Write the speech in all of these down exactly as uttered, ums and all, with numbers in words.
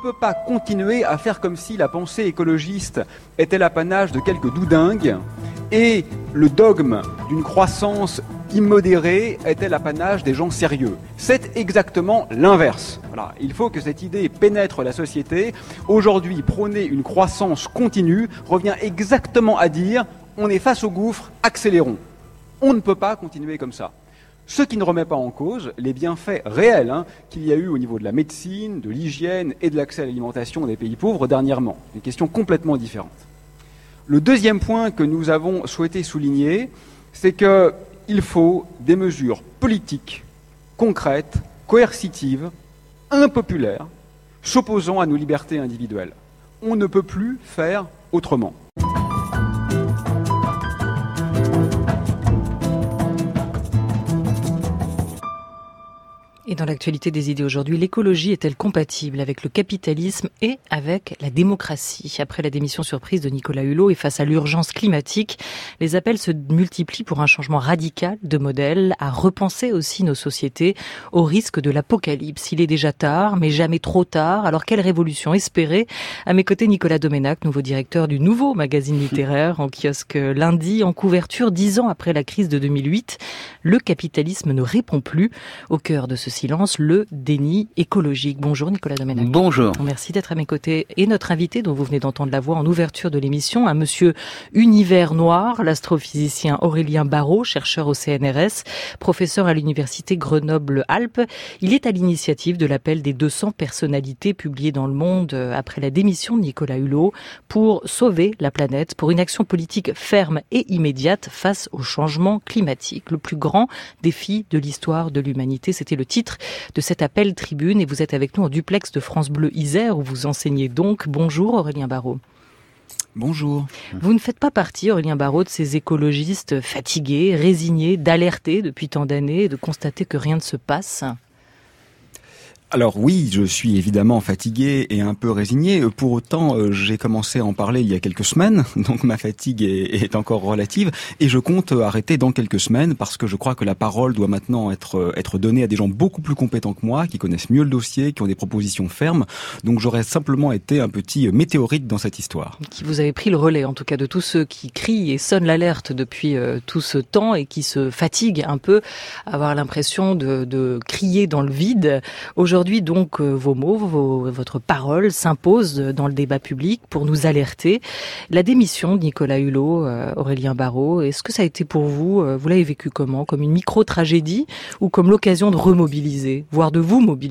peut pas continuer à faire comme si la pensée écologiste était l'apanage de quelques doudingues et le dogme d'une croissance immodérée était l'apanage des gens sérieux. C'est exactement l'inverse. Voilà. Il faut que cette idée pénètre la société. Aujourd'hui, prôner une croissance continue revient exactement à dire on est face au gouffre, accélérons. On ne peut pas continuer comme ça. Ce qui ne remet pas en cause les bienfaits réels hein, qu'il y a eu au niveau de la médecine, de l'hygiène et de l'accès à l'alimentation des pays pauvres dernièrement. Une question complètement différente. Le deuxième point que nous avons souhaité souligner, c'est qu'il faut des mesures politiques, concrètes, coercitives, impopulaires, s'opposant à nos libertés individuelles. On ne peut plus faire autrement. Et dans l'actualité des idées aujourd'hui, l'écologie est-elle compatible avec le capitalisme et avec la démocratie ? Après la démission surprise de Nicolas Hulot et face à l'urgence climatique, les appels se multiplient pour un changement radical de modèle, à repenser aussi nos sociétés au risque de l'apocalypse. Il est déjà tard, mais jamais trop tard. Alors quelle révolution espérer ? À mes côtés, Nicolas Doménac, nouveau directeur du Nouveau magazine littéraire, en kiosque lundi, en couverture, dix ans après la crise de deux mille huit. Le capitalisme ne répond plus. Au cœur de ce silence, le déni écologique. Bonjour Nicolas Doménac. Bonjour. Merci d'être à mes côtés. Et notre invité, dont vous venez d'entendre la voix en ouverture de l'émission, un monsieur univers noir, l'astrophysicien Aurélien Barraud, chercheur au C N R S, professeur à l'université Grenoble-Alpes. Il est à l'initiative de l'appel des deux cents personnalités publiées dans Le Monde après la démission de Nicolas Hulot pour sauver la planète, pour une action politique ferme et immédiate face au changement climatique. Le plus grand défi de l'histoire de l'humanité, c'était le titre de cet appel tribune, et vous êtes avec nous en duplex de France Bleu Isère où vous enseignez donc. Bonjour Aurélien Barraud. Bonjour. Vous ne faites pas partie, Aurélien Barraud, de ces écologistes fatigués, résignés, d'alerter depuis tant d'années et de constater que rien ne se passe ? Alors oui, je suis évidemment fatigué et un peu résigné. Pour autant, euh, j'ai commencé à en parler il y a quelques semaines, donc ma fatigue est, est encore relative. Et je compte arrêter dans quelques semaines parce que je crois que la parole doit maintenant être, être donnée à des gens beaucoup plus compétents que moi, qui connaissent mieux le dossier, qui ont des propositions fermes. Donc j'aurais simplement été un petit météorite dans cette histoire. Qui vous avez pris le relais, en tout cas, de tous ceux qui crient et sonnent l'alerte depuis euh, tout ce temps et qui se fatiguent un peu, avoir l'impression de, de crier dans le vide. Aujourd'hui, Aujourd'hui, donc, vos mots, vos, votre parole s'impose dans le débat public pour nous alerter. La démission de Nicolas Hulot, euh, Aurélien Barraud, est-ce que ça a été pour vous, euh, vous l'avez vécu comment ? Comme une micro-tragédie ou comme l'occasion de remobiliser, voire de vous mobiliser ?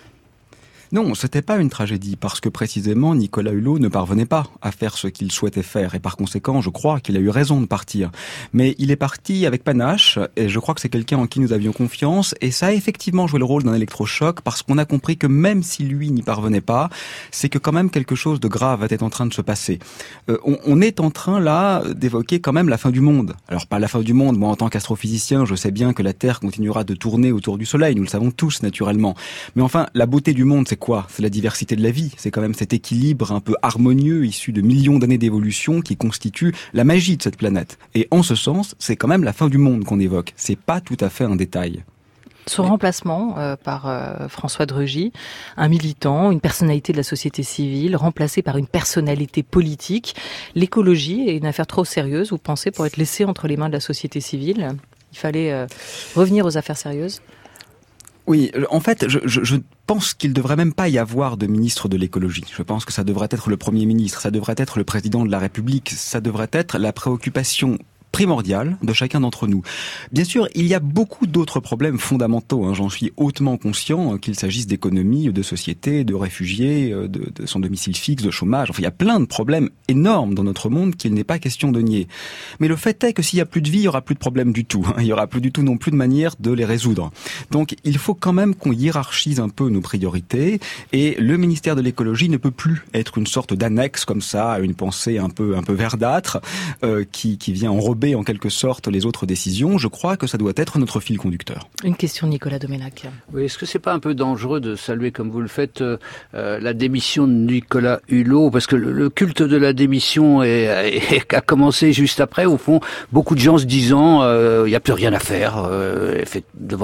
Non, c'était pas une tragédie, parce que précisément Nicolas Hulot ne parvenait pas à faire ce qu'il souhaitait faire, et par conséquent, je crois qu'il a eu raison de partir. Mais il est parti avec panache, et je crois que c'est quelqu'un en qui nous avions confiance, et ça a effectivement joué le rôle d'un électrochoc, parce qu'on a compris que même si lui n'y parvenait pas, c'est que quand même quelque chose de grave était en train de se passer. Euh, on, on est en train là d'évoquer quand même la fin du monde. Alors pas la fin du monde, moi en tant qu'astrophysicien, je sais bien que la Terre continuera de tourner autour du Soleil, nous le savons tous naturellement. Mais enfin, la beauté du monde, c'est quoi ? C'est la diversité de la vie, c'est quand même cet équilibre un peu harmonieux issu de millions d'années d'évolution qui constitue la magie de cette planète. Et en ce sens, c'est quand même la fin du monde qu'on évoque, c'est pas tout à fait un détail. Son remplacement euh, par euh, François de Rugy, un militant, une personnalité de la société civile, remplacé par une personnalité politique. L'écologie est une affaire trop sérieuse, vous pensez, pour être laissée entre les mains de la société civile ? Il fallait euh, revenir aux affaires sérieuses ? Oui, en fait, je, je, je pense qu'il ne devrait même pas y avoir de ministre de l'écologie. Je pense que ça devrait être le Premier ministre, ça devrait être le président de la République, ça devrait être la préoccupation primordial de chacun d'entre nous. Bien sûr, il y a beaucoup d'autres problèmes fondamentaux, hein, j'en suis hautement conscient, qu'il s'agisse d'économie, de société, de réfugiés, de, de son domicile fixe, de chômage. Enfin, il y a plein de problèmes énormes dans notre monde qu'il n'est pas question de nier. Mais le fait est que s'il y a plus de vie, il y aura plus de problèmes du tout. Il y aura plus du tout non plus de manière de les résoudre. Donc, il faut quand même qu'on hiérarchise un peu nos priorités, et le ministère de l'écologie ne peut plus être une sorte d'annexe comme ça à une pensée un peu un peu verdâtre euh, qui qui vient enrober en quelque sorte les autres décisions. Je crois que ça doit être notre fil conducteur. Une question, Nicolas Doménac. Oui, est-ce que c'est pas un peu dangereux de saluer, comme vous le faites, euh, la démission de Nicolas Hulot, parce que le, le culte de la démission est, est, a commencé juste après. Au fond, beaucoup de gens se disant, il euh, n'y a plus rien à faire, euh, devant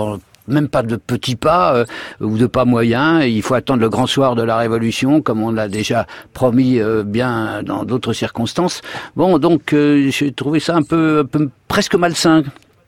même pas de petits pas euh, ou de pas moyens. Il faut attendre le grand soir de la Révolution, comme on l'a déjà promis euh, bien dans d'autres circonstances. Bon, donc euh, j'ai trouvé ça un peu, un peu presque malsain.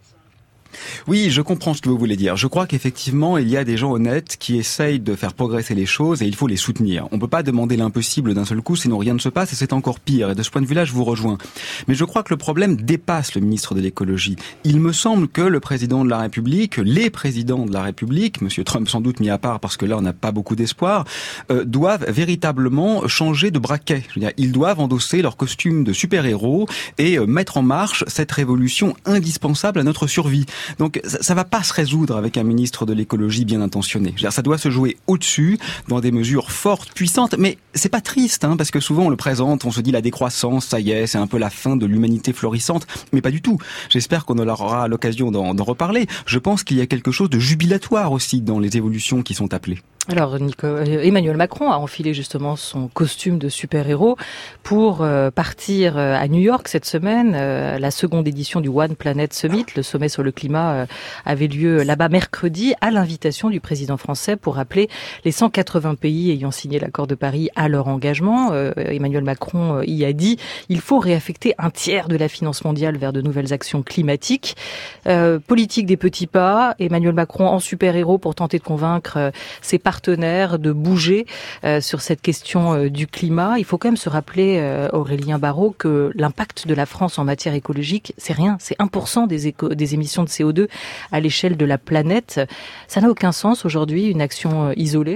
Oui, je comprends ce que vous voulez dire. Je crois qu'effectivement, il y a des gens honnêtes qui essayent de faire progresser les choses et il faut les soutenir. On ne peut pas demander l'impossible d'un seul coup, sinon rien ne se passe et c'est encore pire. Et de ce point de vue-là, je vous rejoins. Mais je crois que le problème dépasse le ministre de l'écologie. Il me semble que le président de la République, les présidents de la République, Monsieur Trump sans doute mis à part parce que là on n'a pas beaucoup d'espoir, euh, doivent véritablement changer de braquet. Je veux dire, ils doivent endosser leur costume de super-héros et euh, mettre en marche cette révolution indispensable à notre survie. Donc ça, ça va pas se résoudre avec un ministre de l'écologie bien intentionné. Je veux dire, ça doit se jouer au-dessus, dans des mesures fortes, puissantes, mais c'est pas triste, hein, parce que souvent on le présente, on se dit la décroissance, ça y est, c'est un peu la fin de l'humanité florissante, mais pas du tout. J'espère qu'on aura l'occasion d'en, d'en reparler. Je pense qu'il y a quelque chose de jubilatoire aussi dans les évolutions qui sont appelées. Alors, Nico, Emmanuel Macron a enfilé justement son costume de super-héros pour euh, partir euh, à New York cette semaine. Euh, la seconde édition du One Planet Summit, le sommet sur le climat, euh, avait lieu là-bas mercredi à l'invitation du président français pour rappeler les cent quatre-vingts pays ayant signé l'accord de Paris à leur engagement. Euh, Emmanuel Macron euh, y a dit il faut réaffecter un tiers de la finance mondiale vers de nouvelles actions climatiques. Euh, politique des petits pas, Emmanuel Macron en super-héros pour tenter de convaincre euh, ses partenaires partenaires de bouger euh, sur cette question euh, du climat. Il faut quand même se rappeler, euh, Aurélien Barraud, que l'impact de la France en matière écologique, c'est rien, c'est un pour cent des, éco- des émissions de C O deux à l'échelle de la planète. Ça n'a aucun sens aujourd'hui, une action euh, isolée.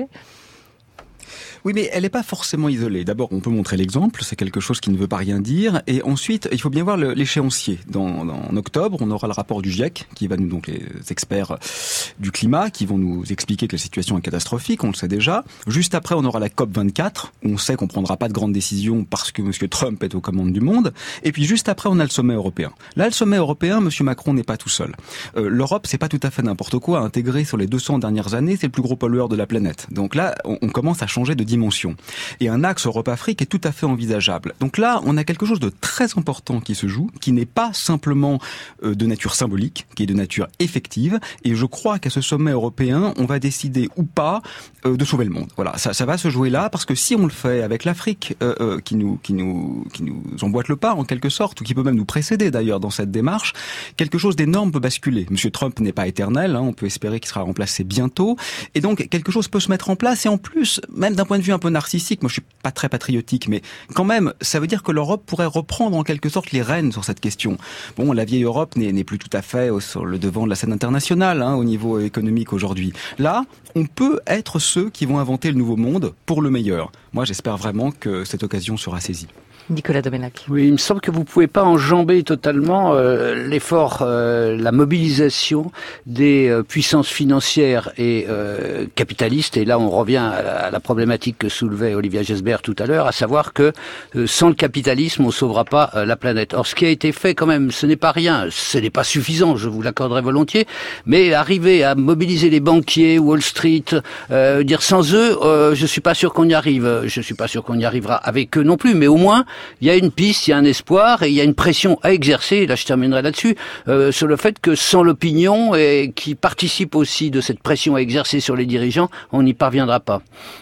Oui, mais elle n'est pas forcément isolée. D'abord, on peut montrer l'exemple, c'est quelque chose qui ne veut pas rien dire. Et ensuite, il faut bien voir le, l'échéancier. Dans, dans, en octobre, on aura le rapport du GIEC, qui va nous, donc les experts du climat, qui vont nous expliquer que la situation est catastrophique, on le sait déjà. Juste après, on aura la COP vingt-quatre, où on sait qu'on ne prendra pas de grandes décisions parce que M. Trump est aux commandes du monde. Et puis juste après, on a le sommet européen. Là, le sommet européen, M. Macron n'est pas tout seul. Euh, L'Europe, c'est pas tout à fait n'importe quoi. Intégré sur les deux cents dernières années, c'est le plus gros pollueur de la planète. Donc là, on, on commence à changer de dimension. Et un axe Europe-Afrique est tout à fait envisageable. Donc là, on a quelque chose de très important qui se joue, qui n'est pas simplement euh, de nature symbolique, qui est de nature effective. Et je crois qu'à ce sommet européen, on va décider ou pas euh, de sauver le monde. Voilà, ça, ça va se jouer là, parce que si on le fait avec l'Afrique, euh, euh, qui nous, qui nous, qui nous emboîte le pas en quelque sorte, ou qui peut même nous précéder d'ailleurs dans cette démarche, quelque chose d'énorme peut basculer. Monsieur Trump n'est pas éternel, hein, on peut espérer qu'il sera remplacé bientôt, et donc quelque chose peut se mettre en place. Et en plus, même d'un point de vue un peu narcissique, moi je suis pas très patriotique, mais quand même, ça veut dire que l'Europe pourrait reprendre en quelque sorte les rênes sur cette question. Bon, la vieille Europe n'est, n'est plus tout à fait au, sur le devant de la scène internationale, hein, au niveau économique aujourd'hui. Là, on peut être ceux qui vont inventer le nouveau monde pour le meilleur. Moi, j'espère vraiment que cette occasion sera saisie. Nicolas Domenach. Oui, il me semble que vous pouvez pas enjamber totalement euh, l'effort, euh, la mobilisation des euh, puissances financières et euh, capitalistes. Et là, on revient à la, à la problématique que soulevait Olivia Gesbert tout à l'heure, à savoir que euh, sans le capitalisme, on sauvera pas euh, la planète. Or, ce qui a été fait, quand même, ce n'est pas rien, ce n'est pas suffisant, je vous l'accorderai volontiers, mais arriver à mobiliser les banquiers, Wall Street, euh, dire sans eux, euh, je suis pas sûr qu'on y arrive. Je suis pas sûr qu'on y arrivera avec eux non plus, mais au moins il y a une piste, il y a un espoir et il y a une pression à exercer, là je terminerai là-dessus, euh, sur le fait que sans l'opinion et qui participe aussi de cette pression à exercer sur les dirigeants, on n'y parviendra pas.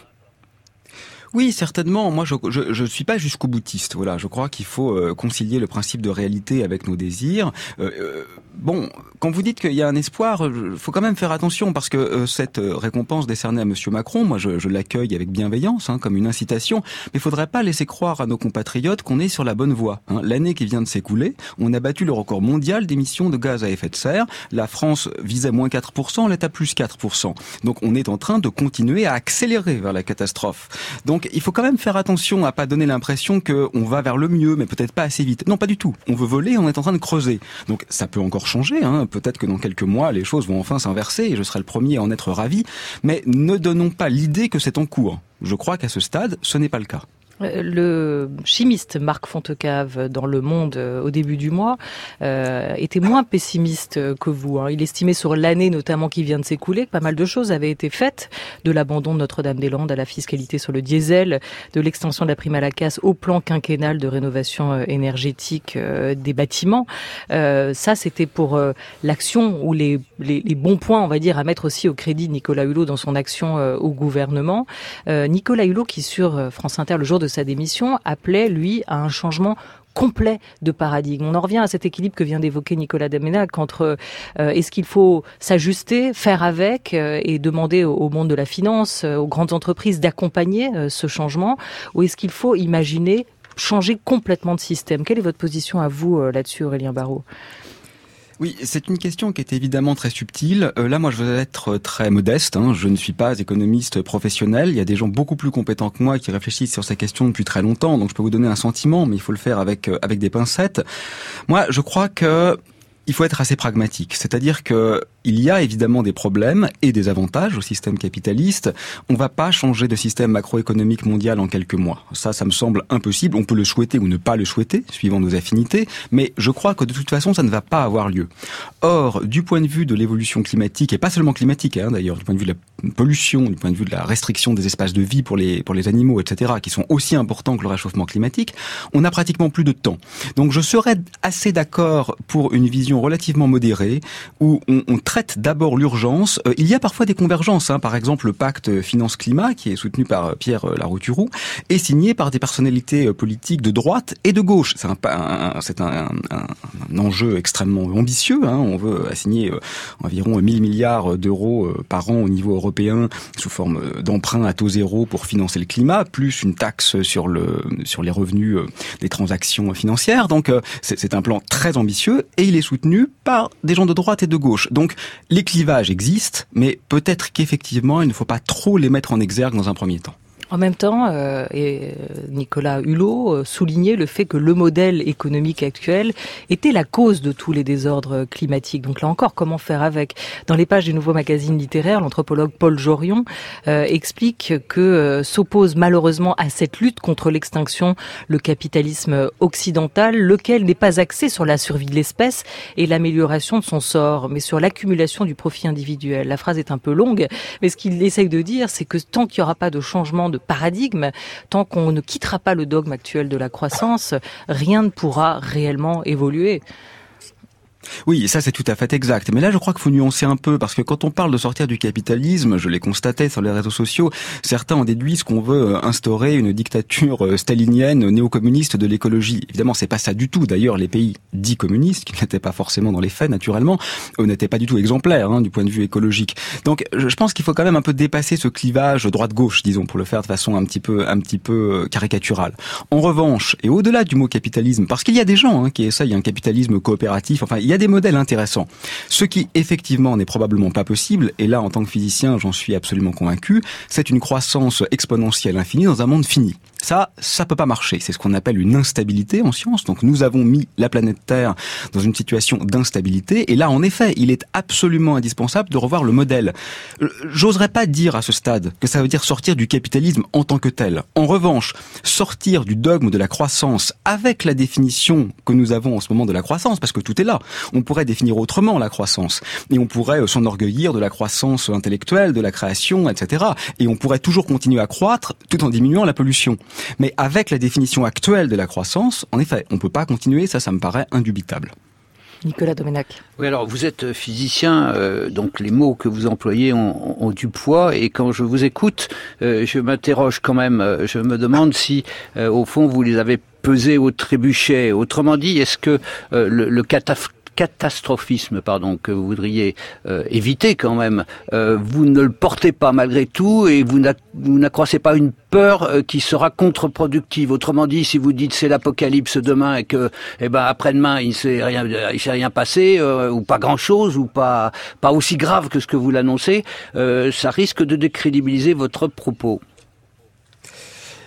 Oui, certainement. Moi, je je, je suis pas jusqu'au boutiste. Voilà, je crois qu'il faut euh, concilier le principe de réalité avec nos désirs. Euh, euh, bon, quand vous dites qu'il y a un espoir, il faut quand même faire attention parce que euh, cette récompense décernée à Monsieur Macron, moi, je, je l'accueille avec bienveillance, hein, comme une incitation. Mais il faudrait pas laisser croire à nos compatriotes qu'on est sur la bonne voie. Hein. L'année qui vient de s'écouler, on a battu le record mondial d'émissions de gaz à effet de serre. La France visait moins quatre pour cent, elle est à plus quatre pour cent. Donc, on est en train de continuer à accélérer vers la catastrophe. Donc, il faut quand même faire attention à pas donner l'impression qu'on va vers le mieux, mais peut-être pas assez vite. Non, pas du tout. On veut voler, on est en train de creuser. Donc ça peut encore changer. Hein. Peut-être que dans quelques mois, les choses vont enfin s'inverser et je serai le premier à en être ravi. Mais ne donnons pas l'idée que c'est en cours. Je crois qu'à ce stade, ce n'est pas le cas. Le chimiste Marc Fontecave, dans Le Monde au début du mois, euh, était moins pessimiste que vous. Hein. Il estimait sur l'année notamment qui vient de s'écouler que pas mal de choses avaient été faites, de l'abandon de Notre-Dame-des-Landes à la fiscalité sur le diesel, de l'extension de la prime à la casse au plan quinquennal de rénovation énergétique euh, des bâtiments. Euh, ça, c'était pour euh, l'action ou les, les, les bons points, on va dire, à mettre aussi au crédit de Nicolas Hulot dans son action euh, au gouvernement. Euh, Nicolas Hulot qui, sur France Inter, le jour de de sa démission, appelait, lui, à un changement complet de paradigme. On en revient à cet équilibre que vient d'évoquer Nicolas Domenech entre euh, est-ce qu'il faut s'ajuster, faire avec euh, et demander au, au monde de la finance, euh, aux grandes entreprises d'accompagner euh, ce changement, ou est-ce qu'il faut imaginer changer complètement de système? Quelle est votre position à vous euh, là-dessus, Aurélien Barraud? Oui, c'est une question qui est évidemment très subtile. Euh, là, moi, je veux être très modeste. Hein. Je ne suis pas économiste professionnel. Il y a des gens beaucoup plus compétents que moi qui réfléchissent sur ces questions depuis très longtemps. Donc, je peux vous donner un sentiment, mais il faut le faire avec euh, avec des pincettes. Moi, je crois que il faut être assez pragmatique. C'est-à-dire que il y a évidemment des problèmes et des avantages au système capitaliste. On va pas changer de système macroéconomique mondial en quelques mois. Ça, ça me semble impossible. On peut le souhaiter ou ne pas le souhaiter, suivant nos affinités, mais je crois que de toute façon, ça ne va pas avoir lieu. Or, du point de vue de l'évolution climatique, et pas seulement climatique, hein, d'ailleurs, du point de vue de la pollution, du point de vue de la restriction des espaces de vie pour les, pour les animaux, et cetera, qui sont aussi importants que le réchauffement climatique, on n'a pratiquement plus de temps. Donc, je serais assez d'accord pour une vision relativement modérée, où on, on traite d'abord l'urgence. Euh, il y a parfois des convergences. Hein. Par exemple, le pacte finance-climat, qui est soutenu par Pierre Larouturou, est signé par des personnalités politiques de droite et de gauche. C'est un, un, c'est un, un, un enjeu extrêmement ambitieux. Hein. On veut assigner euh, environ mille milliards d'euros euh, par an au niveau européen sous forme d'emprunt à taux zéro pour financer le climat, plus une taxe sur le sur les revenus euh, des transactions financières. Donc, euh, c'est, c'est un plan très ambitieux et il est soutenu par des gens de droite et de gauche. Donc, les clivages existent, mais peut-être qu'effectivement, il ne faut pas trop les mettre en exergue dans un premier temps. En même temps, euh, et Nicolas Hulot euh, soulignait le fait que le modèle économique actuel était la cause de tous les désordres climatiques. Donc là encore, comment faire avec? Dans les pages du Nouveau Magazine littéraire, l'anthropologue Paul Jorion euh, explique que euh, s'oppose malheureusement à cette lutte contre l'extinction le capitalisme occidental, lequel n'est pas axé sur la survie de l'espèce et l'amélioration de son sort, mais sur l'accumulation du profit individuel. La phrase est un peu longue, mais ce qu'il essaye de dire, c'est que tant qu'il n'y aura pas de changement de paradigme, tant qu'on ne quittera pas le dogme actuel de la croissance, rien ne pourra réellement évoluer. Oui, ça c'est tout à fait exact. Mais là, je crois qu'il faut nuancer un peu, parce que quand on parle de sortir du capitalisme, je l'ai constaté sur les réseaux sociaux, certains en déduisent qu'on veut instaurer une dictature stalinienne, néo-communiste de l'écologie. Évidemment, c'est pas ça du tout. D'ailleurs, les pays dits communistes, qui n'étaient pas forcément dans les faits, naturellement, eux n'étaient pas du tout exemplaires hein, du point de vue écologique. Donc, je pense qu'il faut quand même un peu dépasser ce clivage droite-gauche, disons, pour le faire de façon un petit peu, un petit peu caricaturale. En revanche, et au-delà du mot capitalisme, parce qu'il y a des gens hein, qui essayent un capitalisme coopératif, enfin, il y a des modèles intéressants. Ce qui, effectivement, n'est probablement pas possible, et là, en tant que physicien, j'en suis absolument convaincu, c'est une croissance exponentielle infinie dans un monde fini. Ça, ça peut pas marcher. C'est ce qu'on appelle une instabilité en science. Donc, nous avons mis la planète Terre dans une situation d'instabilité. Et là, en effet, il est absolument indispensable de revoir le modèle. J'oserais pas dire à ce stade que ça veut dire sortir du capitalisme en tant que tel. En revanche, sortir du dogme de la croissance avec la définition que nous avons en ce moment de la croissance, parce que tout est là. On pourrait définir autrement la croissance. Et on pourrait s'enorgueillir de la croissance intellectuelle, de la création, et cetera. Et on pourrait toujours continuer à croître tout en diminuant la pollution. Mais avec la définition actuelle de la croissance, en effet, on ne peut pas continuer, ça, ça me paraît indubitable. Nicolas Domenech. Oui, alors vous êtes physicien, euh, donc les mots que vous employez ont, ont du poids, et quand je vous écoute, euh, je m'interroge quand même, euh, je me demande si, euh, au fond, vous les avez pesés au trébuchet. Autrement dit, est-ce que euh, le, le cataf- catastrophisme pardon que vous voudriez euh, éviter quand même, euh, vous ne le portez pas malgré tout, et vous, n'a- vous n'accroissez pas une peur euh, qui sera contre-productive. Autrement dit, si vous dites c'est l'apocalypse demain et que eh ben après-demain il s'est rien il s'est rien passé euh, ou pas grand-chose ou pas pas aussi grave que ce que vous l'annoncez, euh, ça risque de décrédibiliser votre propos.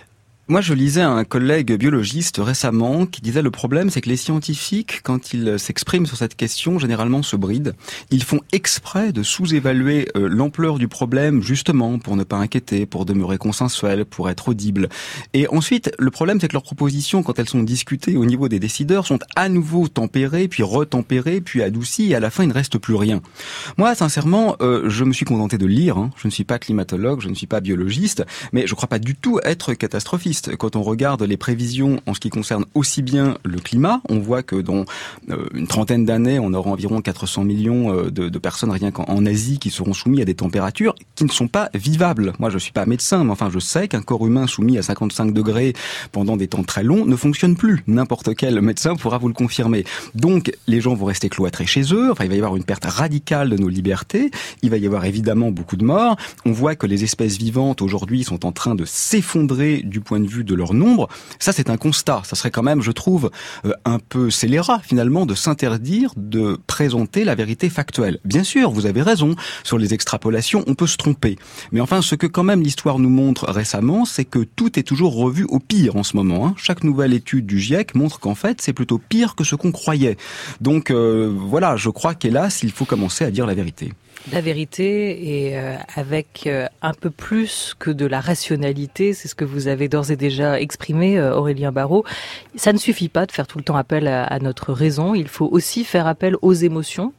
Moi, je lisais un collègue biologiste récemment qui disait le problème, c'est que les scientifiques, quand ils s'expriment sur cette question, généralement se brident. Ils font exprès de sous-évaluer euh, l'ampleur du problème, justement, pour ne pas inquiéter, pour demeurer consensuels, pour être audibles. Et ensuite, le problème, c'est que leurs propositions, quand elles sont discutées au niveau des décideurs, sont à nouveau tempérées, puis retempérées, puis adoucies, et à la fin, il ne reste plus rien. Moi, sincèrement, euh, je me suis contenté de lire. Hein. Je ne suis pas climatologue, je ne suis pas biologiste, mais je ne crois pas du tout être catastrophiste. Quand on regarde les prévisions en ce qui concerne aussi bien le climat, on voit que dans euh, une trentaine d'années, on aura environ quatre cents millions euh, de, de personnes rien qu'en en Asie qui seront soumis à des températures qui ne sont pas vivables. Moi, je suis pas médecin, mais enfin, je sais qu'un corps humain soumis à cinquante-cinq degrés pendant des temps très longs ne fonctionne plus. N'importe quel médecin pourra vous le confirmer. Donc, les gens vont rester cloîtrés chez eux. Enfin, il va y avoir une perte radicale de nos libertés. Il va y avoir évidemment beaucoup de morts. On voit que les espèces vivantes aujourd'hui sont en train de s'effondrer du point de vue de leur nombre. Ça, c'est un constat. Ça serait quand même, je trouve, euh, un peu scélérat, finalement, de s'interdire de présenter la vérité factuelle. Bien sûr, vous avez raison, sur les extrapolations, on peut se tromper. Mais enfin, ce que quand même l'histoire nous montre récemment, c'est que tout est toujours revu au pire en ce moment. Hein. Chaque nouvelle étude du GIEC montre qu'en fait, c'est plutôt pire que ce qu'on croyait. Donc euh, voilà, je crois qu'hélas, il faut commencer à dire la vérité. La vérité et euh, avec euh, un peu plus que de la rationalité, c'est ce que vous avez d'ores et déjà exprimé, euh, Aurélien Barraud. Ça ne suffit pas de faire tout le temps appel à, à notre raison, il faut aussi faire appel aux émotions.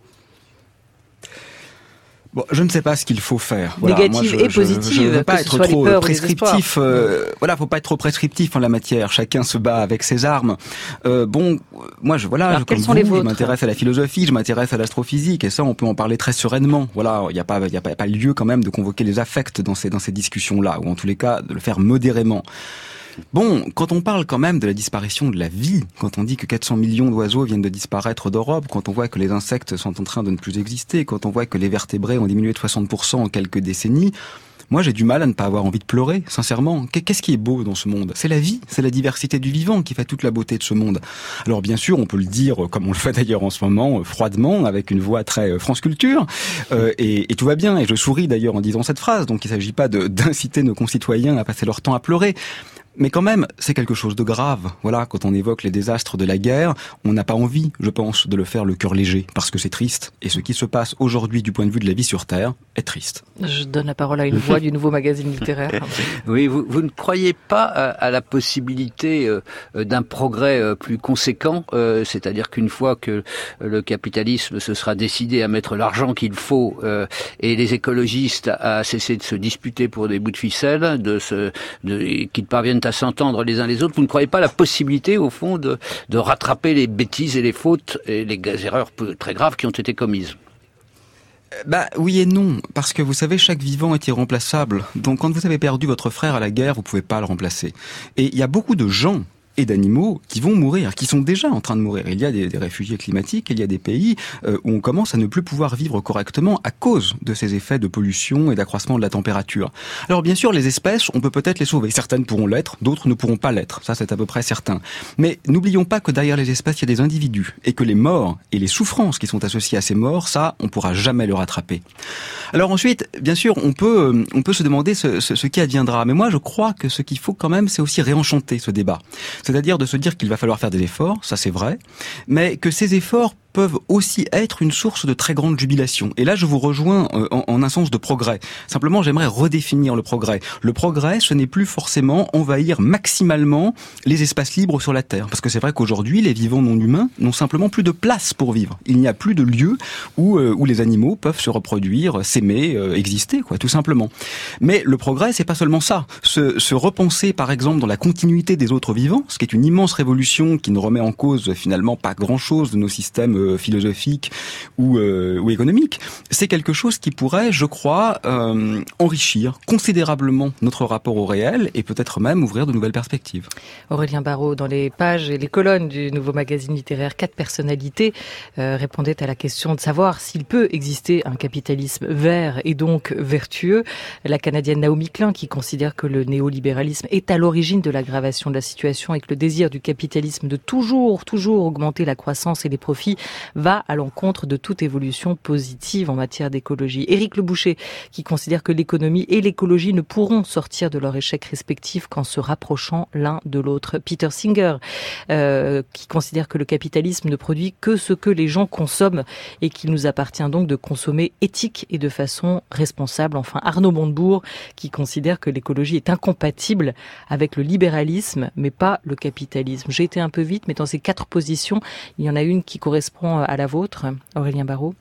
Bon, je ne sais pas ce qu'il faut faire. Voilà, Négative moi, je, et positive. Je ne veux pas être trop prescriptif. Euh, mmh. Voilà, faut pas être trop prescriptif en la matière. Chacun se bat avec ses armes. Euh, bon, moi, je voilà, Alors, je, quelles comme sont vous, les je vôtres ? m'intéresse à la philosophie, je m'intéresse à l'astrophysique, et ça, on peut en parler très sereinement. Voilà, il n'y a pas, il y a pas, pas lieu quand même de convoquer les affects dans ces dans ces discussions-là, ou en tous les cas de le faire modérément. Bon, quand on parle quand même de la disparition de la vie, quand on dit que quatre cents millions d'oiseaux viennent de disparaître d'Europe, quand on voit que les insectes sont en train de ne plus exister, quand on voit que les vertébrés ont diminué de soixante pour cent en quelques décennies, moi j'ai du mal à ne pas avoir envie de pleurer, sincèrement. Qu'est-ce qui est beau dans ce monde ? C'est la vie, c'est la diversité du vivant qui fait toute la beauté de ce monde. Alors bien sûr, on peut le dire, comme on le fait d'ailleurs en ce moment, froidement, avec une voix très France Culture, euh, et, et tout va bien, et je souris d'ailleurs en disant cette phrase, donc il ne s'agit pas de, d'inciter nos concitoyens à passer leur temps à pleurer. Mais quand même, c'est quelque chose de grave. Voilà, quand on évoque les désastres de la guerre, on n'a pas envie, je pense, de le faire le cœur léger, parce que c'est triste. Et ce qui se passe aujourd'hui du point de vue de la vie sur Terre est triste. Je donne la parole à une voix du nouveau magazine littéraire. Oui, vous, vous ne croyez pas à, à la possibilité euh, d'un progrès euh, plus conséquent, euh, c'est-à-dire qu'une fois que le capitalisme se sera décidé à mettre l'argent qu'il faut euh, et les écologistes à cesser de se disputer pour des bouts de ficelle, de se, de, qu'ils parviennent à s'entendre les uns les autres, vous ne croyez pas à la possibilité, au fond, de, de rattraper les bêtises et les fautes et les erreurs très graves qui ont été commises ? Bah oui et non, parce que vous savez, chaque vivant est irremplaçable. Donc quand vous avez perdu votre frère à la guerre, vous pouvez pas le remplacer. Et il y a beaucoup de gens et d'animaux qui vont mourir, qui sont déjà en train de mourir. Il y a des, des réfugiés climatiques, il y a des pays euh, où on commence à ne plus pouvoir vivre correctement à cause de ces effets de pollution et d'accroissement de la température. Alors bien sûr, les espèces, on peut peut-être les sauver. Certaines pourront l'être, d'autres ne pourront pas l'être. Ça, c'est à peu près certain. Mais n'oublions pas que derrière les espèces, il y a des individus et que les morts et les souffrances qui sont associées à ces morts, ça, on pourra jamais le rattraper. Alors ensuite, bien sûr, on peut, on peut se demander ce, ce, ce qui adviendra. Mais moi, je crois que ce qu'il faut quand même, c'est aussi réenchanter ce débat. C'est-à-dire de se dire qu'il va falloir faire des efforts, ça c'est vrai, mais que ces efforts peuvent aussi être une source de très grande jubilation. Et là, je vous rejoins en, en un sens de progrès. Simplement, j'aimerais redéfinir le progrès. Le progrès, ce n'est plus forcément envahir maximalement les espaces libres sur la Terre. Parce que c'est vrai qu'aujourd'hui, les vivants non humains n'ont simplement plus de place pour vivre. Il n'y a plus de lieu où, euh, où les animaux peuvent se reproduire, s'aimer, euh, exister, quoi, tout simplement. Mais le progrès, c'est pas seulement ça. Se, se repenser, par exemple, dans la continuité des autres vivants, ce qui est une immense révolution qui ne remet en cause finalement pas grand-chose de nos systèmes philosophique ou, euh, ou économique, c'est quelque chose qui pourrait, je crois, euh, enrichir considérablement notre rapport au réel et peut-être même ouvrir de nouvelles perspectives. Aurélien Barraud, dans les pages et les colonnes du nouveau magazine littéraire, quatre personnalités euh, répondaient à la question de savoir s'il peut exister un capitalisme vert et donc vertueux. La Canadienne Naomi Klein, qui considère que le néolibéralisme est à l'origine de l'aggravation de la situation et que le désir du capitalisme de toujours, toujours augmenter la croissance et les profits va à l'encontre de toute évolution positive en matière d'écologie. Éric Le Boucher, qui considère que l'économie et l'écologie ne pourront sortir de leur échec respectif qu'en se rapprochant l'un de l'autre. Peter Singer, euh, qui considère que le capitalisme ne produit que ce que les gens consomment et qu'il nous appartient donc de consommer éthique et de façon responsable. Enfin, Arnaud Montebourg, qui considère que l'écologie est incompatible avec le libéralisme, mais pas le capitalisme. J'ai été un peu vite, mais dans ces quatre positions, il y en a une qui correspond à la vôtre, Aurélien Barraud.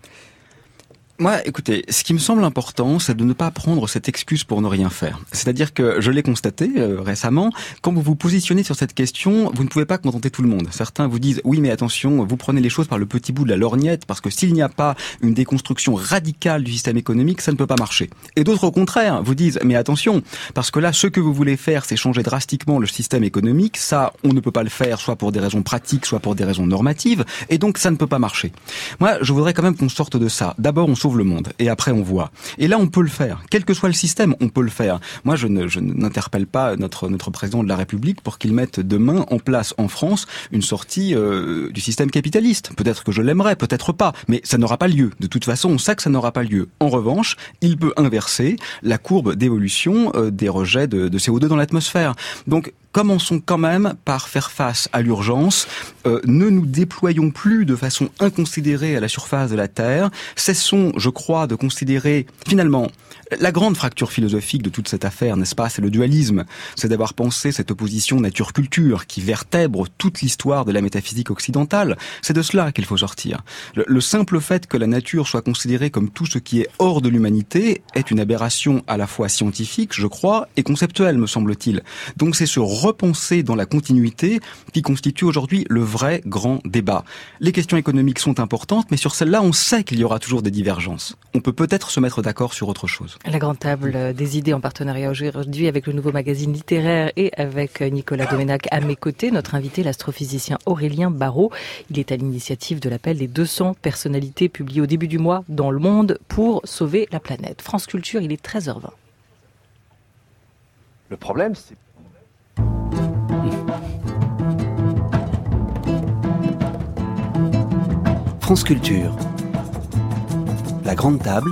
Moi, écoutez, ce qui me semble important, c'est de ne pas prendre cette excuse pour ne rien faire. C'est-à-dire que je l'ai constaté euh, récemment, quand vous vous positionnez sur cette question, vous ne pouvez pas contenter tout le monde. Certains vous disent, oui, mais attention, vous prenez les choses par le petit bout de la lorgnette, parce que s'il n'y a pas une déconstruction radicale du système économique, ça ne peut pas marcher. Et d'autres, au contraire, vous disent, mais attention, parce que là, ce que vous voulez faire, c'est changer drastiquement le système économique. Ça, on ne peut pas le faire, soit pour des raisons pratiques, soit pour des raisons normatives, et donc ça ne peut pas marcher. Moi, je voudrais quand même qu'on sorte de ça. D'abord, on sauve le monde, et après on voit. Et là, on peut le faire. Quel que soit le système, on peut le faire. Moi, je ne, je n'interpelle pas notre, notre président de la République pour qu'il mette demain en place en France une sortie euh, du système capitaliste. Peut-être que je l'aimerais, peut-être pas, mais ça n'aura pas lieu. De toute façon, on sait que ça n'aura pas lieu. En revanche, il peut inverser la courbe d'évolution euh, des rejets de, de C O deux dans l'atmosphère. Donc, commençons quand même par faire face à l'urgence. Euh, ne nous déployons plus de façon inconsidérée à la surface de la Terre. Cessons, je crois, de considérer finalement la grande fracture philosophique de toute cette affaire, n'est-ce pas? C'est le dualisme. C'est d'avoir pensé cette opposition nature-culture qui vertèbre toute l'histoire de la métaphysique occidentale. C'est de cela qu'il faut sortir. Le, le simple fait que la nature soit considérée comme tout ce qui est hors de l'humanité est une aberration à la fois scientifique, je crois, et conceptuelle, me semble-t-il. Donc c'est ce repenser dans la continuité qui constitue aujourd'hui le vrai grand débat. Les questions économiques sont importantes, mais sur celles-là, on sait qu'il y aura toujours des divergences. On peut peut-être se mettre d'accord sur autre chose. La grande table des idées en partenariat aujourd'hui avec le Nouveau Magazine littéraire et avec Nicolas Doménac à mes côtés. Notre invité, l'astrophysicien Aurélien Barraud. Il est à l'initiative de l'appel des deux cents personnalités publiées au début du mois dans Le Monde pour sauver la planète. France Culture, il est treize heures vingt. Le problème, c'est France Culture. La grande table.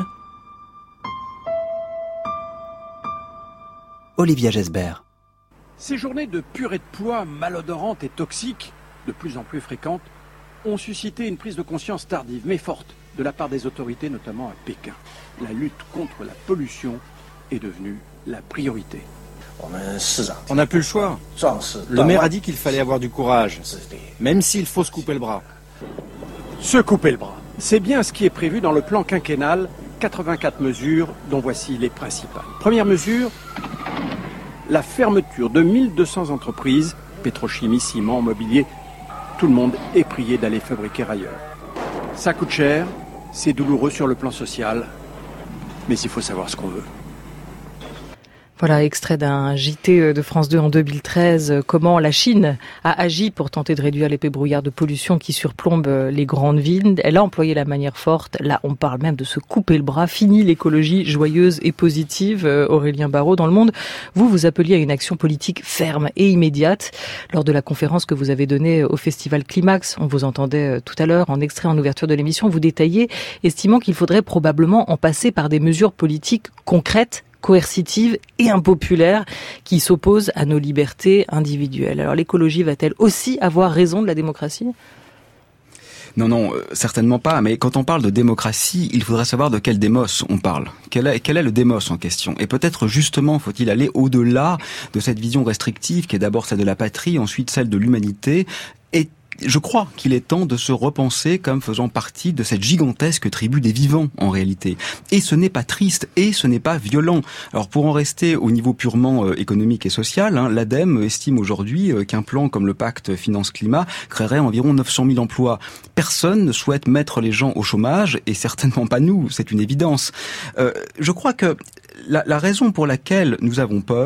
Olivia Gesbert. Ces journées de purée de pois malodorantes et toxiques, de plus en plus fréquentes, ont suscité une prise de conscience tardive, mais forte, de la part des autorités, notamment à Pékin. La lutte contre la pollution est devenue la priorité. On n'a plus le choix. Le maire a dit qu'il fallait avoir du courage, même s'il faut se couper le bras. Se couper le bras, c'est bien ce qui est prévu dans le plan quinquennal, quatre-vingt-quatre mesures dont voici les principales. Première mesure, la fermeture de mille deux cents entreprises, pétrochimie, ciment, mobilier, tout le monde est prié d'aller fabriquer ailleurs. Ça coûte cher, c'est douloureux sur le plan social, mais il faut savoir ce qu'on veut. Voilà, extrait d'un J T de France deux en deux mille treize, comment la Chine a agi pour tenter de réduire l'épais brouillard de pollution qui surplombe les grandes villes. Elle a employé la manière forte. Là, on parle même de se couper le bras. Fini l'écologie joyeuse et positive. Aurélien Barraud, dans Le Monde, vous, vous appeliez à une action politique ferme et immédiate. Lors de la conférence que vous avez donnée au Festival Climax, on vous entendait tout à l'heure en extrait en ouverture de l'émission, vous détaillez, estimant qu'il faudrait probablement en passer par des mesures politiques concrètes, coercitive et impopulaire qui s'oppose à nos libertés individuelles. Alors l'écologie va-t-elle aussi avoir raison de la démocratie ? Non, non, euh, certainement pas. Mais quand on parle de démocratie, il faudrait savoir de quel démos on parle. Quel est, quel est le démos en question ? Et peut-être justement faut-il aller au-delà de cette vision restrictive qui est d'abord celle de la patrie, ensuite celle de l'humanité. Et je crois qu'il est temps de se repenser comme faisant partie de cette gigantesque tribu des vivants, en réalité. Et ce n'est pas triste, et ce n'est pas violent. Alors, pour en rester au niveau purement euh, économique et social, hein, l'ADEME estime aujourd'hui euh, qu'un plan comme le pacte finance-climat créerait environ neuf cent mille emplois. Personne ne souhaite mettre les gens au chômage, et certainement pas nous, c'est une évidence. Euh, je crois que la, la raison pour laquelle nous avons peur,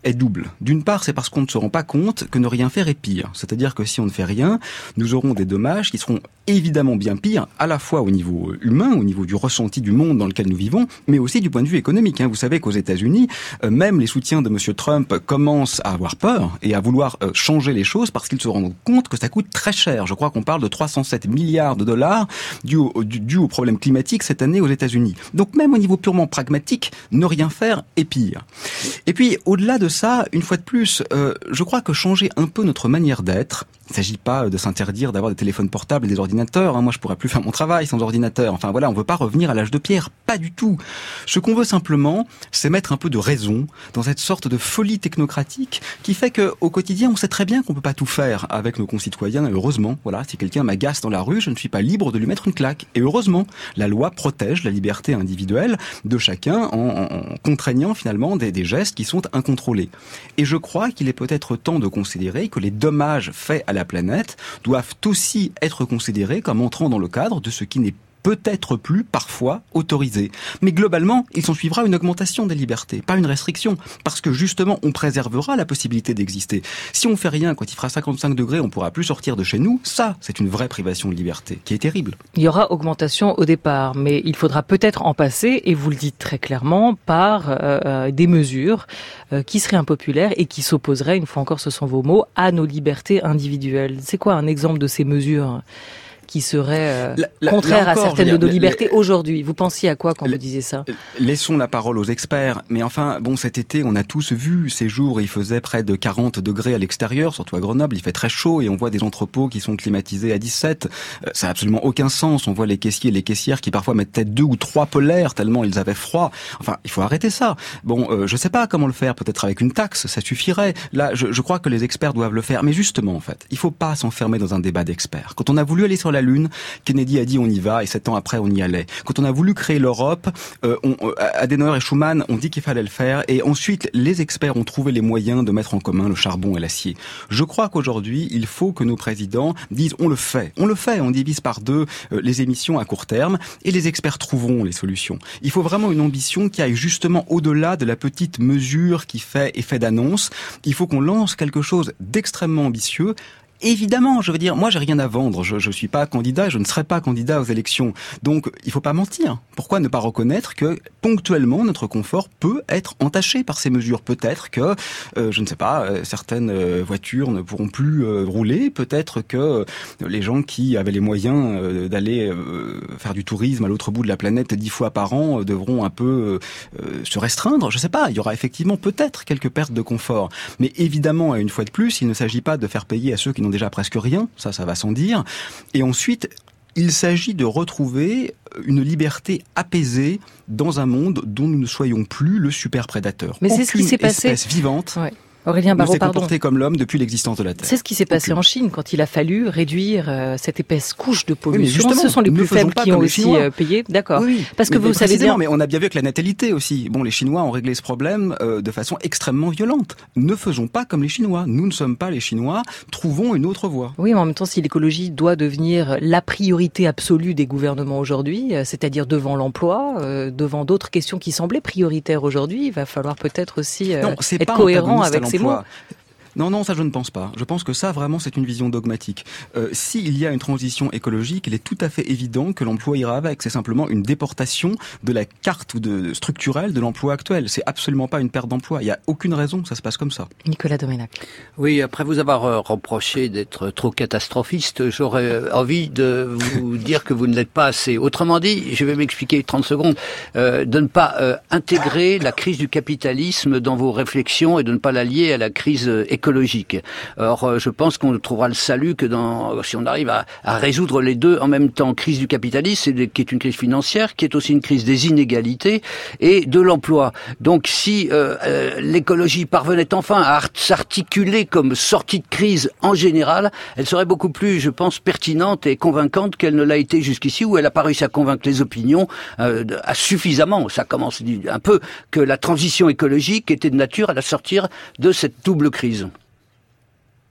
est double. D'une part, c'est parce qu'on ne se rend pas compte que ne rien faire est pire. C'est-à-dire que si on ne fait rien, nous aurons des dommages qui seront évidemment bien pires, à la fois au niveau humain, au niveau du ressenti du monde dans lequel nous vivons, mais aussi du point de vue économique. Vous savez qu'aux États-Unis, même les soutiens de M. Trump commencent à avoir peur et à vouloir changer les choses parce qu'ils se rendent compte que ça coûte très cher. Je crois qu'on parle de trois cent sept milliards de dollars dû au, dû au problème climatique cette année aux États-Unis. Donc même au niveau purement pragmatique, ne rien faire est pire. Et puis au-delà de ça, une fois de plus, euh, je crois que changer un peu notre manière d'être, il ne s'agit pas de s'interdire d'avoir des téléphones portables et des ordinateurs. Hein. Moi, je pourrais plus faire mon travail sans ordinateur. Enfin voilà, on veut pas revenir à l'âge de pierre, pas du tout. Ce qu'on veut simplement, c'est mettre un peu de raison dans cette sorte de folie technocratique qui fait que au quotidien, on sait très bien qu'on peut pas tout faire avec nos concitoyens. Et heureusement, voilà, si quelqu'un m'agace dans la rue, je ne suis pas libre de lui mettre une claque. Et heureusement, la loi protège la liberté individuelle de chacun en, en, en contraignant finalement des, des gestes qui sont incontrôlés. Et je crois qu'il est peut-être temps de considérer que les dommages faits à la planète doivent aussi être considérés comme entrant dans le cadre de ce qui n'est peut-être plus parfois autorisé. Mais globalement, il s'en suivra une augmentation des libertés, pas une restriction, parce que justement, on préservera la possibilité d'exister. Si on fait rien, quand il fera cinquante-cinq degrés, on pourra plus sortir de chez nous, ça, c'est une vraie privation de liberté, qui est terrible. Il y aura augmentation au départ, mais il faudra peut-être en passer, et vous le dites très clairement, par euh, des mesures euh, qui seraient impopulaires et qui s'opposeraient, une fois encore ce sont vos mots, à nos libertés individuelles. C'est quoi un exemple de ces mesures qui serait euh, la, la, contraire encore, à certaines dire, de nos libertés les, aujourd'hui? Vous pensiez à quoi quand les, vous disiez ça? Laissons la parole aux experts. Mais enfin, bon, cet été, on a tous vu ces jours où il faisait près de quarante degrés à l'extérieur, surtout à Grenoble, il fait très chaud et on voit des entrepôts qui sont climatisés à dix-sept. Euh, ça n'a absolument aucun sens. On voit les caissiers et les caissières qui parfois mettaient deux ou trois polaires tellement ils avaient froid. Enfin, il faut arrêter ça. Bon, euh, je sais pas comment le faire. Peut-être avec une taxe, ça suffirait. Là, je, je crois que les experts doivent le faire. Mais justement, en fait, il faut pas s'enfermer dans un débat d'experts. Quand on a voulu aller sur la Lune, Kennedy a dit on y va et sept ans après on y allait. Quand on a voulu créer l'Europe, euh, on, Adenauer et Schuman ont dit qu'il fallait le faire et ensuite les experts ont trouvé les moyens de mettre en commun le charbon et l'acier. Je crois qu'aujourd'hui il faut que nos présidents disent on le fait, on le fait, on divise par deux euh, les émissions à court terme et les experts trouveront les solutions. Il faut vraiment une ambition qui aille justement au-delà de la petite mesure qui fait effet d'annonce. Il faut qu'on lance quelque chose d'extrêmement ambitieux. Évidemment, je veux dire, moi j'ai rien à vendre, je je suis pas candidat, je ne serai pas candidat aux élections. Donc il faut pas mentir. Pourquoi ne pas reconnaître que ponctuellement notre confort peut être entaché par ces mesures? Peut-être que euh, je ne sais pas, euh, certaines euh, voitures ne pourront plus euh, rouler, peut-être que euh, les gens qui avaient les moyens euh, d'aller euh, faire du tourisme à l'autre bout de la planète dix fois par an euh, devront un peu euh, se restreindre, je sais pas, il y aura effectivement peut-être quelques pertes de confort. Mais évidemment, une fois de plus, il ne s'agit pas de faire payer à ceux qui n'ont déjà presque rien, ça, ça va sans dire. Et ensuite, il s'agit de retrouver une liberté apaisée dans un monde dont nous ne soyons plus le super prédateur. Mais c'est ce qui s'est passé. Espèce vivante. Ouais. Aurélien Barraud, ne s'est pardon. comporté comme l'homme depuis l'existence de la Terre. C'est ce qui s'est passé Aucune. en Chine quand il a fallu réduire euh, cette épaisse couche de pollution. Oui, ce sont les plus faibles qui ont aussi euh, payé. D'accord. Oui, parce que mais, vous mais savez bien. Mais on a bien vu avec la natalité aussi. Bon, les Chinois ont réglé ce problème euh, de façon extrêmement violente. Ne faisons pas comme les Chinois. Nous ne sommes pas les Chinois. Trouvons une autre voie. Oui, mais en même temps, si l'écologie doit devenir la priorité absolue des gouvernements aujourd'hui, euh, c'est-à-dire devant l'emploi, euh, devant d'autres questions qui semblaient prioritaires aujourd'hui, il va falloir peut-être aussi euh, non, c'est être pas cohérent avec ces mots. Non, non, ça je ne pense pas. Je pense que ça, vraiment, c'est une vision dogmatique. Euh, s'il y a une transition écologique, il est tout à fait évident que l'emploi ira avec. C'est simplement une déportation de la carte ou de, structurelle de l'emploi actuel. C'est absolument pas une perte d'emploi. Il n'y a aucune raison que ça se passe comme ça. Nicolas Doménac. Oui, après vous avoir euh, reproché d'être trop catastrophiste, j'aurais envie de vous dire que vous ne l'êtes pas assez. Autrement dit, je vais m'expliquer trente secondes, euh, de ne pas euh, intégrer la crise du capitalisme dans vos réflexions et de ne pas la lier à la crise économique. écologique. Or, je pense qu'on trouvera le salut que dans, si on arrive à, à résoudre les deux en même temps. Crise du capitalisme, qui est une crise financière, qui est aussi une crise des inégalités et de l'emploi. Donc, si euh, euh, l'écologie parvenait enfin à s'articuler comme sortie de crise en général, elle serait beaucoup plus, je pense, pertinente et convaincante qu'elle ne l'a été jusqu'ici, où elle n'a pas réussi à convaincre les opinions euh, à suffisamment. Ça commence un peu que la transition écologique était de nature à la sortir de cette double crise.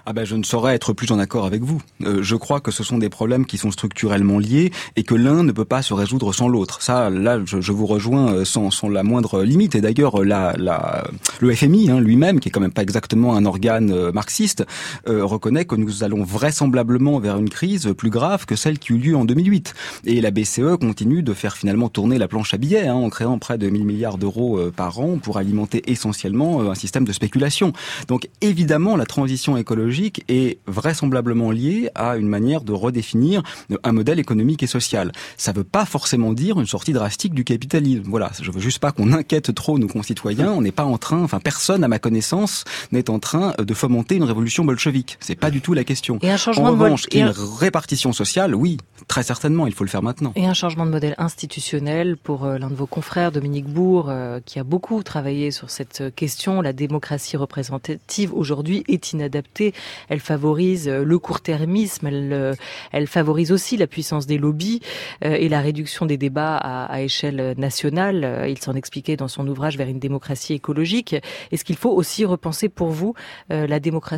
Ah ben, je ne saurais être plus en accord avec vous. Euh, je crois que ce sont des problèmes qui sont structurellement liés et que l'un ne peut pas se résoudre sans l'autre. Ça, là, je, je vous rejoins sans, sans la moindre limite. Et d'ailleurs, la, la, le F M I hein, lui-même, qui est quand même pas exactement un organe euh, marxiste, euh, reconnaît que nous allons vraisemblablement vers une crise plus grave que celle qui eut lieu en deux mille huit. Et la B C E continue de faire finalement tourner la planche à billets hein, en créant près de mille milliards d'euros euh, par an pour alimenter essentiellement euh, un système de spéculation. Donc évidemment, la transition écologique est vraisemblablement lié à une manière de redéfinir un modèle économique et social. Ça ne veut pas forcément dire une sortie drastique du capitalisme. Voilà, je veux juste pas qu'on inquiète trop nos concitoyens. On n'est pas en train, enfin personne à ma connaissance n'est en train de fomenter une révolution bolchevique. C'est pas du tout la question. Et un changement en revanche, de mode... une un... répartition sociale, oui, très certainement, il faut le faire maintenant. Et un changement de modèle institutionnel pour euh, l'un de vos confrères, Dominique Bourg, euh, qui a beaucoup travaillé sur cette question. La démocratie représentative aujourd'hui est inadaptée. Elle favorise le court-termisme, elle, elle favorise aussi la puissance des lobbies euh, et la réduction des débats à, à échelle nationale. Il s'en expliquait dans son ouvrage Vers une démocratie écologique. Est-ce qu'il faut aussi repenser pour vous euh, la démocratie ?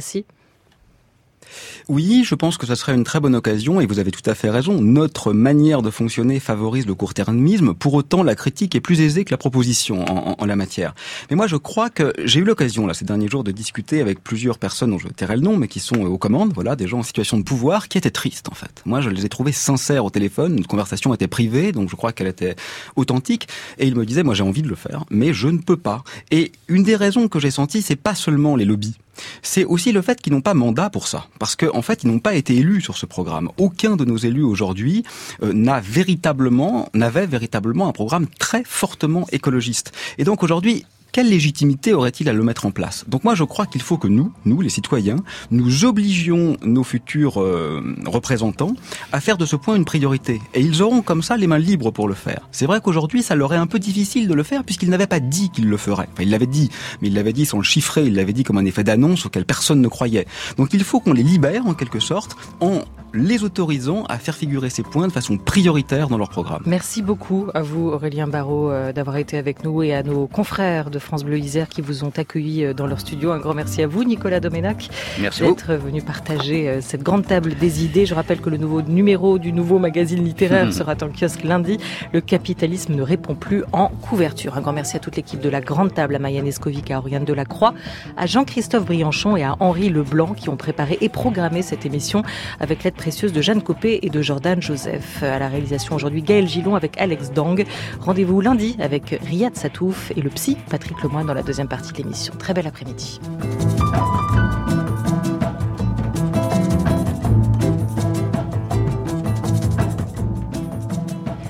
Oui, je pense que ça serait une très bonne occasion et vous avez tout à fait raison. Notre manière de fonctionner favorise le court-termisme. Pour autant, la critique est plus aisée que la proposition en, en, en la matière. Mais moi, je crois que j'ai eu l'occasion, là, ces derniers jours, de discuter avec plusieurs personnes dont je tairai le nom, mais qui sont aux commandes, voilà, des gens en situation de pouvoir, qui étaient tristes, en fait. Moi, je les ai trouvés sincères au téléphone. Notre conversation était privée, donc je crois qu'elle était authentique. Et ils me disaient, moi, j'ai envie de le faire, mais je ne peux pas. Et une des raisons que j'ai senties, c'est pas seulement les lobbies. C'est aussi le fait qu'ils n'ont pas mandat pour ça. Parce qu'en en fait, ils n'ont pas été élus sur ce programme. Aucun de nos élus aujourd'hui euh, n'a véritablement, n'avait véritablement un programme très fortement écologiste. Et donc aujourd'hui, quelle légitimité aurait-il à le mettre en place ? Donc moi, je crois qu'il faut que nous, nous les citoyens, nous obligions nos futurs euh, représentants à faire de ce point une priorité. Et ils auront comme ça les mains libres pour le faire. C'est vrai qu'aujourd'hui, ça leur est un peu difficile de le faire puisqu'ils n'avaient pas dit qu'ils le feraient. Enfin, ils l'avaient dit, mais ils l'avaient dit sans le chiffrer, ils l'avaient dit comme un effet d'annonce auquel personne ne croyait. Donc il faut qu'on les libère en quelque sorte en les autorisant à faire figurer ces points de façon prioritaire dans leur programme. Merci beaucoup à vous, Aurélien Barraud, d'avoir été avec nous et à nos confrères de France Bleu Isère qui vous ont accueillis dans leur studio. Un grand merci à vous, Nicolas Doménac, merci d'être venu partager cette grande table des idées. Je rappelle que le nouveau numéro du nouveau magazine littéraire mmh. sera en kiosque lundi. Le capitalisme ne répond plus en couverture. Un grand merci à toute l'équipe de la grande table, à Maïane Escovic, à Oriane Delacroix, à Jean-Christophe Brianchon et à Henri Leblanc qui ont préparé et programmé cette émission avec l'aide précieuse de Jeanne Copé et de Jordan Joseph. À la réalisation aujourd'hui, Gaël Gillon avec Alex Dang. Rendez-vous lundi avec Riyad Satouf et le psy Patrick Lemoine dans la deuxième partie de l'émission. Très bel après-midi.